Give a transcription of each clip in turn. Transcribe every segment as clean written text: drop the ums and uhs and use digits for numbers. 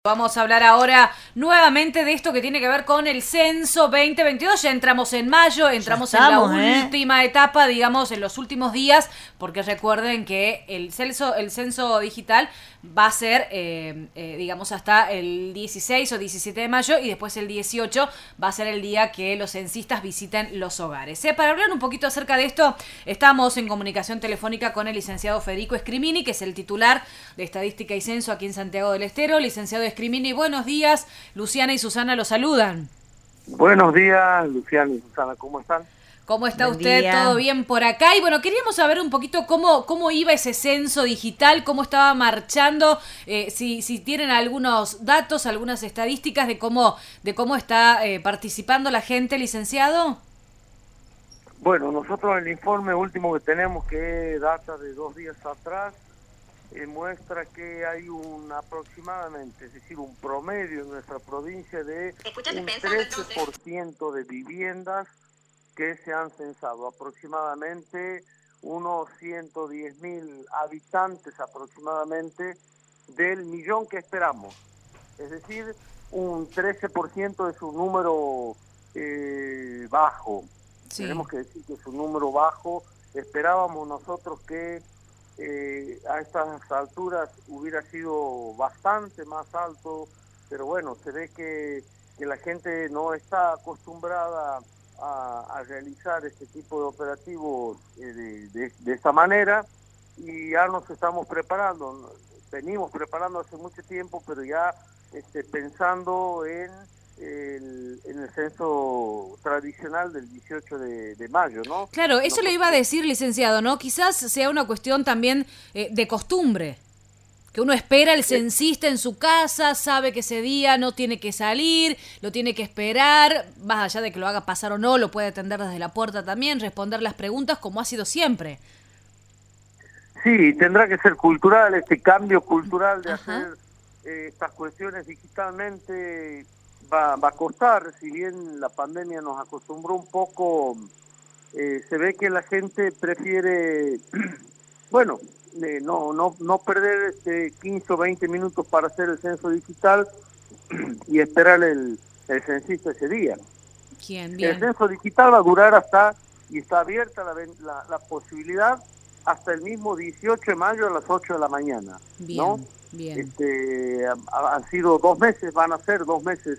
Vamos a hablar ahora nuevamente de esto que tiene que ver con el censo 2022. Ya entramos en mayo, entramos en la última etapa, digamos, en los últimos días, porque recuerden que el censo digital va a ser, digamos, hasta el 16 o 17 de mayo y después el 18 va a ser el día que los censistas visiten los hogares. Para hablar un poquito acerca de esto, estamos en comunicación telefónica con el licenciado Federico Scrimini, que es el titular de Estadística y Censo aquí en Santiago del Estero. Licenciado Scrimini, buenos días. Luciana y Susana lo saludan. Buenos días, Luciana y Susana, ¿cómo están? ¿Cómo está usted? ¿Todo bien por acá? Y bueno, queríamos saber un poquito cómo iba ese censo digital, cómo estaba marchando, si tienen algunos datos, algunas estadísticas de cómo está participando la gente, licenciado. Bueno, nosotros el informe último que tenemos, que data de 2 días atrás, muestra que hay aproximadamente, es decir, un promedio en nuestra provincia de un 13% de viviendas que se han censado, aproximadamente unos 110.000 habitantes aproximadamente del millón que esperamos. Es decir, un 13% es un número bajo. Sí. Tenemos que decir que es un número bajo. Esperábamos nosotros que a estas alturas hubiera sido bastante más alto, pero bueno, se ve que la gente no está acostumbrada a realizar este tipo de operativos de esta manera, y ya nos estamos preparando, venimos preparando hace mucho tiempo, pero ya pensando en el censo tradicional del 18 de mayo, ¿no? Claro, eso le iba a decir, licenciado, ¿no? Quizás sea una cuestión también de costumbre, que uno espera el censista en su casa, sabe que ese día no tiene que salir, lo tiene que esperar, más allá de que lo haga pasar o no, lo puede atender desde la puerta también, responder las preguntas como ha sido siempre. Sí, tendrá que ser cultural, este cambio cultural de hacer estas cuestiones digitalmente va a costar. Si bien la pandemia nos acostumbró un poco, se ve que la gente prefiere, bueno, no perder 15 o 20 minutos para hacer el censo digital y esperar el censista ese día. Bien. El censo digital va a durar hasta, y está abierta la posibilidad, hasta el mismo 18 de mayo a las 8 de la mañana. ¿No? Bien. Han sido 2 meses, van a ser 2 meses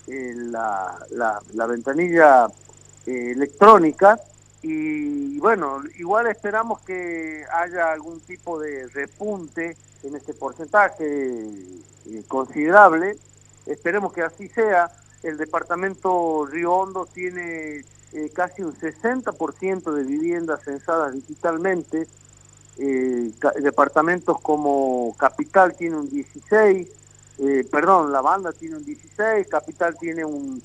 la ventanilla electrónica, y bueno, igual esperamos que haya algún tipo de repunte en este porcentaje considerable. Esperemos que así sea. El departamento Río Hondo tiene casi un 60% de viviendas censadas digitalmente. Departamentos como Capital tiene un 16%, La Banda tiene un 16%, Capital tiene un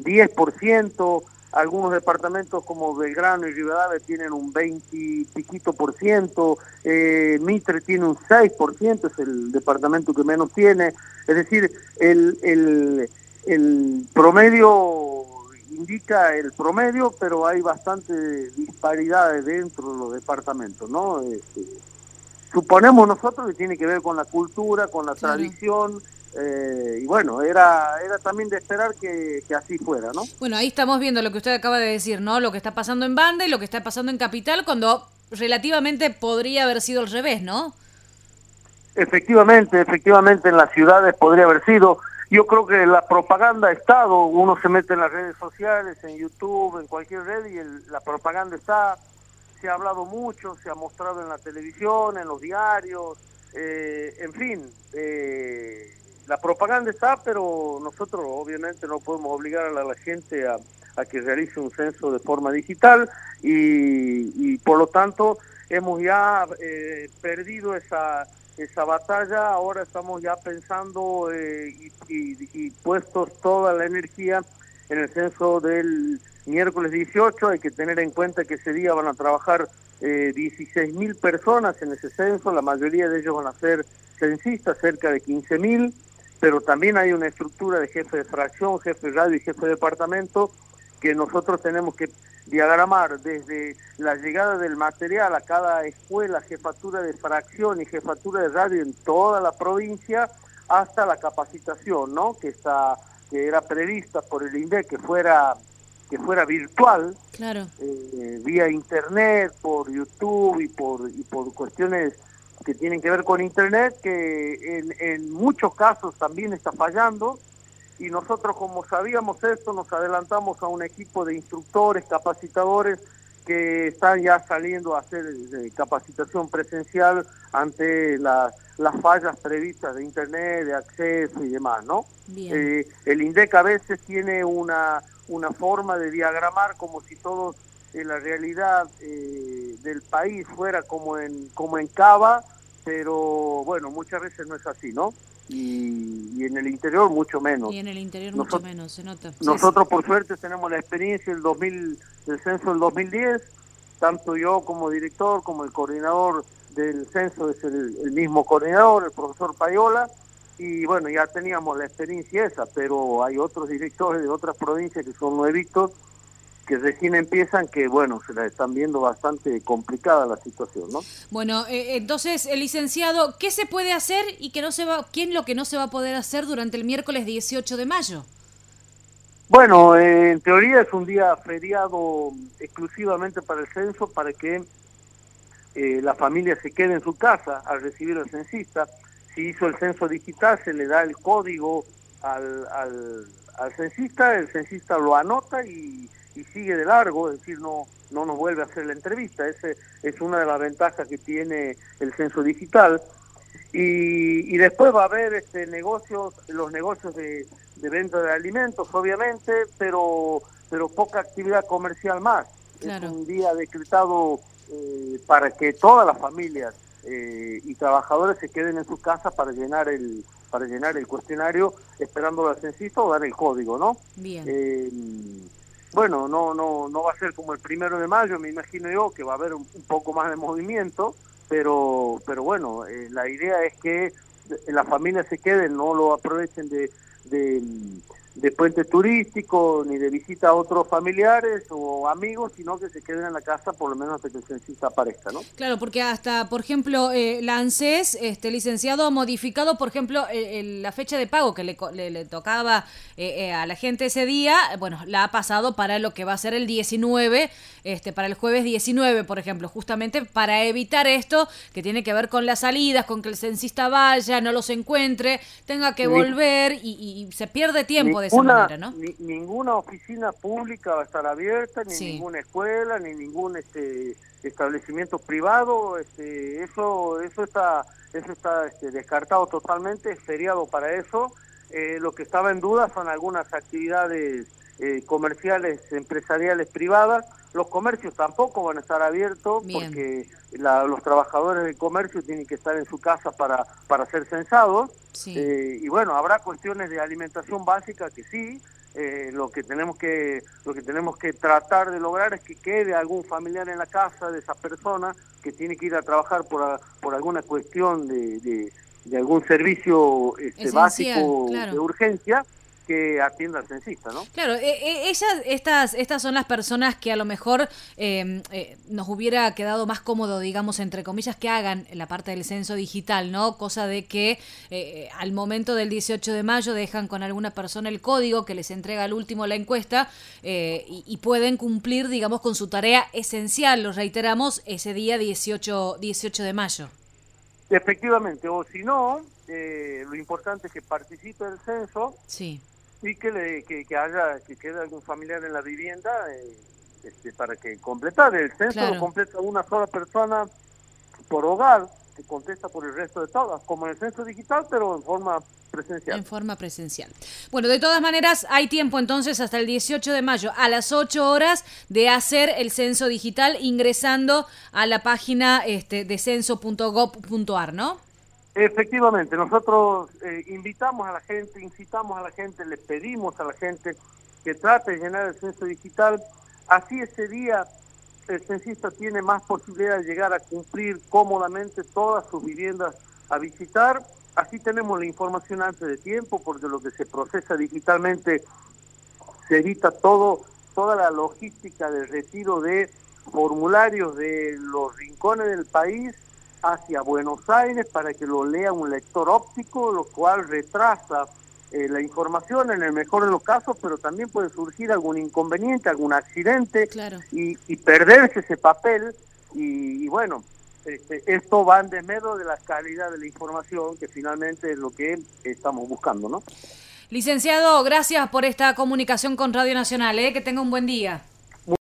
10%, algunos departamentos como Belgrano y Rivadavia tienen un 20 y piquito por ciento, Mitre tiene un 6%, es el departamento que menos tiene. Es decir, el promedio indica el promedio, pero hay bastante disparidades dentro de los departamentos, ¿no? Suponemos nosotros que tiene que ver con la cultura, con la tradición, y bueno, era también de esperar que así fuera, ¿no? Bueno, ahí estamos viendo lo que usted acaba de decir, ¿no? Lo que está pasando en Banda y lo que está pasando en Capital, cuando relativamente podría haber sido al revés, ¿no? Efectivamente, en las ciudades podría haber sido. Yo creo que la propaganda ha estado, uno se mete en las redes sociales, en YouTube, en cualquier red, y la propaganda está, se ha hablado mucho, se ha mostrado en la televisión, en los diarios, en fin, la propaganda está, pero nosotros obviamente no podemos obligar a la gente a que realice un censo de forma digital, y por lo tanto hemos ya perdido esa batalla. Ahora estamos ya pensando y puestos toda la energía en el censo del miércoles 18. Hay que tener en cuenta que ese día van a trabajar 16.000 personas en ese censo, la mayoría de ellos van a ser censistas, cerca de 15.000, pero también hay una estructura de jefe de fracción, jefe de radio y jefe de departamento que nosotros tenemos que diagramar desde la llegada del material a cada escuela, jefatura de fracción y jefatura de radio en toda la provincia, hasta la capacitación, ¿no? Que era prevista por el INDEC que fuera virtual, claro, vía internet, por YouTube y por cuestiones que tienen que ver con internet, que en muchos casos también está fallando, y nosotros, como sabíamos esto, nos adelantamos a un equipo de instructores, capacitadores, que están ya saliendo a hacer capacitación presencial ante las fallas previstas de internet, de acceso y demás, ¿no? El INDEC a veces tiene una forma de diagramar como si todo la realidad del país fuera como en Cava, pero bueno, muchas veces no es así, ¿no? Y en el interior mucho menos. Y en el interior mucho menos, se nota. Nosotros por suerte tenemos la experiencia del censo del 2010, tanto yo como director, como el coordinador del censo es el mismo coordinador, el profesor Payola, y bueno, ya teníamos la experiencia esa, pero hay otros directores de otras provincias que son nuevitos, que recién empiezan, que bueno, se la están viendo bastante complicada la situación, ¿no? Bueno, entonces, licenciado, ¿qué se puede hacer y qué es lo que no se va a poder hacer durante el miércoles 18 de mayo? Bueno, en teoría es un día feriado exclusivamente para el censo, para que la familia se quede en su casa al recibir al censista. Si hizo el censo digital, se le da el código al censista, el censista lo anota y sigue de largo, es decir, no nos vuelve a hacer la entrevista. Esa es una de las ventajas que tiene el censo digital. Y después va a haber los negocios de venta de alimentos, obviamente, pero poca actividad comercial más. Claro. Es un día decretado para que todas las familias y trabajadores se queden en sus casas para llenar el cuestionario, esperando al censista o dar el código, ¿no? Bien. Bueno, no va a ser como el 1 de mayo, me imagino yo, que va a haber un poco más de movimiento, pero bueno, la idea es que las familias se queden, no lo aprovechen de puente turístico ni de visita a otros familiares o amigos, sino que se queden en la casa por lo menos hasta que el censista aparezca, ¿no? Claro, porque hasta, por ejemplo, la ANSES, licenciado, ha modificado, por ejemplo, la fecha de pago que le tocaba a la gente ese día, bueno, la ha pasado para lo que va a ser el 19, para el jueves 19, por ejemplo, justamente para evitar esto que tiene que ver con las salidas, con que el censista vaya, no los encuentre, tenga que volver y se pierde tiempo de esa manera, ¿no? Ninguna oficina pública va a estar abierta, ni ninguna escuela, ni ningún establecimiento privado, eso está descartado totalmente, es feriado para eso. Lo que estaba en duda son algunas actividades comerciales, empresariales, privadas. Los comercios tampoco van a estar abiertos. Bien. Porque los trabajadores del comercio tienen que estar en su casa para ser censados. Sí. Y bueno, habrá cuestiones de alimentación básica que sí. Lo que tenemos que tratar de lograr es que quede algún familiar en la casa de esa persona que tiene que ir a trabajar por alguna cuestión de algún servicio básico, claro, de urgencia, que atienda al censista, ¿no? Claro, estas son las personas que a lo mejor nos hubiera quedado más cómodo, digamos, entre comillas, que hagan la parte del censo digital, ¿no? Cosa de que al momento del 18 de mayo dejan con alguna persona el código que les entrega al último la encuesta y pueden cumplir, digamos, con su tarea esencial, lo reiteramos, ese día 18 de mayo. Efectivamente, o si no, lo importante es que participe del censo. Sí. Y que quede algún familiar en la vivienda para que completar el censo. Claro. Lo completa una sola persona por hogar, que contesta por el resto de todas, como en el censo digital, pero en forma presencial. En forma presencial. Bueno, de todas maneras, hay tiempo entonces hasta el 18 de mayo a las 8 horas de hacer el censo digital ingresando a la página de censo.gov.ar, ¿no? Efectivamente, nosotros incitamos a la gente, les pedimos a la gente que trate de llenar el censo digital. Así ese día el censista tiene más posibilidad de llegar a cumplir cómodamente todas sus viviendas a visitar. Así tenemos la información antes de tiempo, porque lo que se procesa digitalmente se evita toda la logística del retiro de formularios de los rincones del país hacia Buenos Aires para que lo lea un lector óptico, lo cual retrasa la información en el mejor de los casos, pero también puede surgir algún inconveniente, algún accidente, claro. y perderse ese papel, y bueno, esto va en desmedro de la calidad de la información, que finalmente es lo que estamos buscando, ¿no? Licenciado, gracias por esta comunicación con Radio Nacional, que tenga un buen día.